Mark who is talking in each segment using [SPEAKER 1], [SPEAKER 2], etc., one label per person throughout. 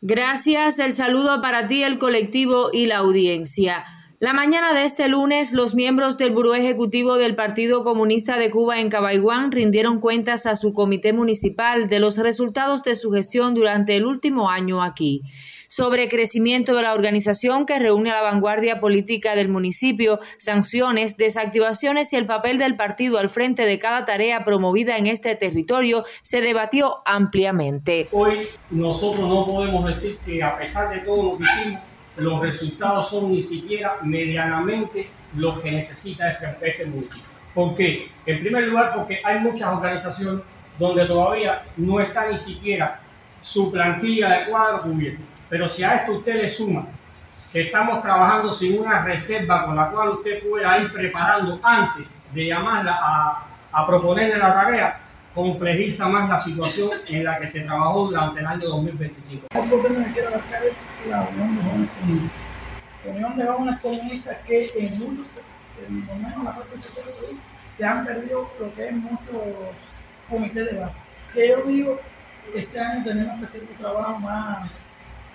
[SPEAKER 1] Gracias, el saludo para ti, el colectivo y la audiencia. La mañana de este lunes, los miembros del Buró Ejecutivo del Partido Comunista de Cuba en Cabaiguán rindieron cuentas a su comité municipal de los resultados de su gestión durante el último año aquí. Sobre crecimiento de la organización que reúne a la vanguardia política del municipio, sanciones, desactivaciones y el papel del partido al frente de cada tarea promovida en este territorio, se debatió ampliamente.
[SPEAKER 2] Hoy nosotros no podemos decir que a pesar de todo lo que hicimos, los resultados son ni siquiera medianamente los que necesita este municipio. ¿Por qué? En primer lugar, porque hay muchas organizaciones donde todavía no está ni siquiera su plantilla de cuadro cubierta. Pero si a esto usted le suma que estamos trabajando sin una reserva con la cual usted pueda ir preparando antes de llamarla a proponerle la tarea, complejiza más la situación en la que se trabajó durante el año 2025.
[SPEAKER 3] Otro tema que quiero abarcar es la Unión de Jóvenes Comunistas. La Unión de Jóvenes Comunistas que en muchos, por lo menos en la parte del sector de salud, se han perdido lo que es muchos comités de base. Que yo digo que este año tenemos que hacer un trabajo más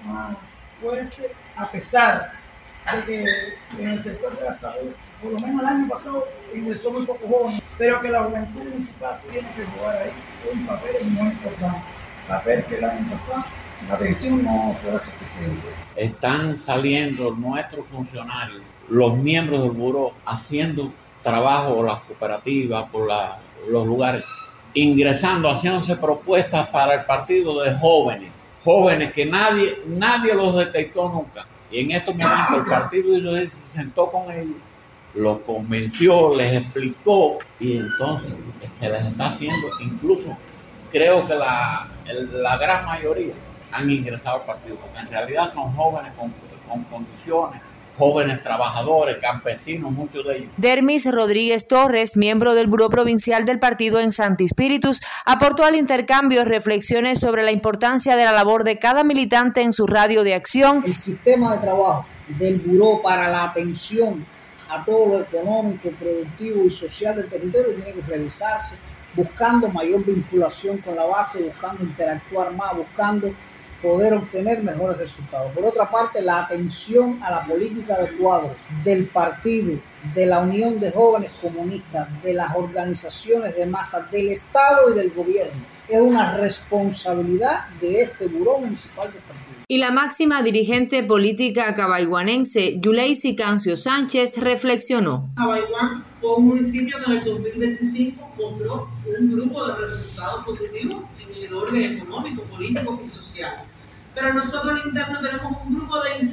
[SPEAKER 3] fuerte, a pesar de que en el sector de la salud, por lo menos el año pasado, ingresó muy pocos jóvenes, pero que la juventud municipal tiene que jugar ahí un papel muy importante. Papel que el año pasado la atención no fuera suficiente.
[SPEAKER 4] Están saliendo nuestros funcionarios, los miembros del buró, haciendo trabajo por las cooperativas, por los lugares, ingresando, haciéndose propuestas para el partido de jóvenes que nadie los detectó nunca. Y en estos momentos el partido se sentó con ellos, los convenció, les explicó y entonces se les está haciendo, incluso creo que la gran mayoría han ingresado al partido, porque en realidad son jóvenes con condiciones, jóvenes trabajadores, campesinos, muchos de ellos.
[SPEAKER 1] Dermis Rodríguez Torres, miembro del Buró Provincial del Partido en Santi Spíritus, aportó al intercambio reflexiones sobre la importancia de la labor de cada militante en su radio de acción.
[SPEAKER 5] El sistema de trabajo del Buró para la atención a todo lo económico, productivo y social del territorio tiene que revisarse, buscando mayor vinculación con la base, buscando interactuar más, buscando poder obtener mejores resultados. Por otra parte, la atención a la política de cuadro del partido, de la Unión de Jóvenes Comunistas, de las organizaciones de masa, del Estado y del gobierno, es una responsabilidad de este Buró Municipal del Partido.
[SPEAKER 1] Y la máxima dirigente política cabaiguanense, Yuleisi Cancio Sánchez, reflexionó.
[SPEAKER 6] Cabaiguán fue un municipio que en el 2025 mostró un grupo de resultados positivos en el orden económico, político y social. Pero nosotros en interno tenemos un grupo de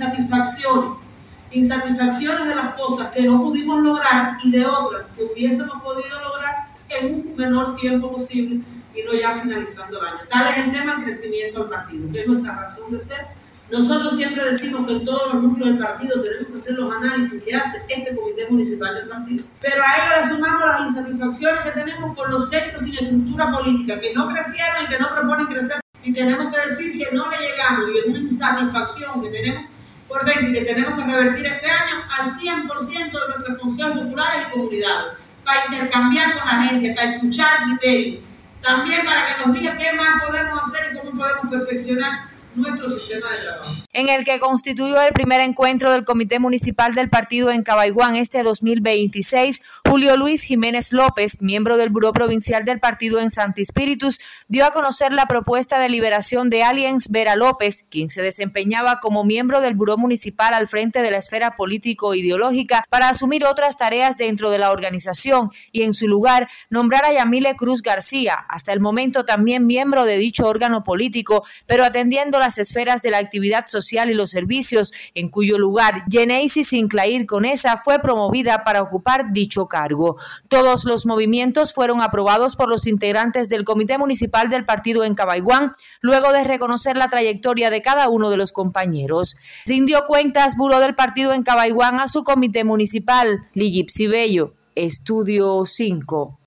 [SPEAKER 6] insatisfacciones de las cosas que no pudimos lograr y de otras que hubiésemos podido lograr en un menor tiempo posible y no ya finalizando el año. Tal es el tema del crecimiento del partido, que es nuestra razón de ser. Nosotros siempre decimos que en todos los núcleos del partido tenemos que hacer los análisis que hace este comité municipal del partido. Pero a ello le sumamos las insatisfacciones que tenemos con los centros sin estructura política, que no crecieron y que no proponen crecer. Y tenemos que decir que no le llegamos y es una insatisfacción que tenemos por dentro y que tenemos que revertir este año al 100% de nuestros consejos populares y comunidades, para intercambiar con la gente, para escuchar criterios, también para que nos diga qué más podemos hacer y cómo podemos perfeccionar nuestro sistema de trabajo.
[SPEAKER 1] En el que constituyó el primer encuentro del Comité Municipal del Partido en Cabaiguán este 2026, Julio Luis Jiménez López, miembro del Buró Provincial del Partido en Santi Spíritus, dio a conocer la propuesta de liberación de Aliens Vera López, quien se desempeñaba como miembro del Buró Municipal al frente de la esfera político-ideológica para asumir otras tareas dentro de la organización y en su lugar nombrar a Yamile Cruz García, hasta el momento también miembro de dicho órgano político, pero atendiendo las esferas de la actividad social y los servicios, en cuyo lugar Yeneisi Sinclair Conesa fue promovida para ocupar dicho cargo. Todos los movimientos fueron aprobados por los integrantes del Comité Municipal del Partido en Cabaiguán, luego de reconocer la trayectoria de cada uno de los compañeros. Rindió cuentas Buró del Partido en Cabaiguán a su comité municipal. Ligipsi Bello, Estudio 5.